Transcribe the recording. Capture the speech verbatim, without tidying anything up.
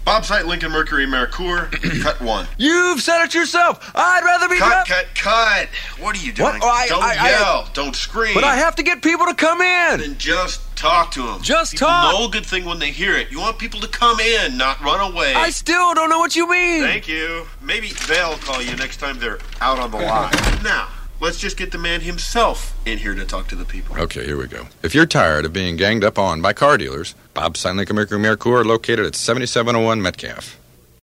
Bob Site, Lincoln Mercury Mercure, cut one. You've said it yourself. I'd rather be... Cut, cut, cut. What are you doing? What? Oh, I, Don't I, I, yell. I, Don't scream. But I have to get people to come in. Then just talk to them. Just people talk. know a good thing when they hear it. You want people to come in, not run away. I still don't know what you mean. Thank you. Maybe they'll call you next time they're out on the line. Now, let's just get the man himself in here to talk to the people. Okay, here we go. If you're tired of being ganged up on by car dealers, Bob Site, Lincoln Mercury Mercure, located at seventy-seven oh one Metcalf.